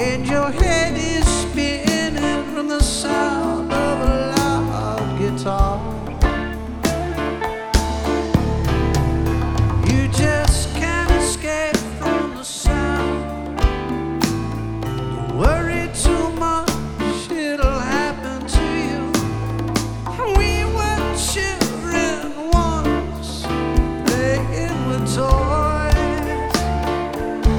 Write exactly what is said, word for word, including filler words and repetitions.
and your head is spinning from the sound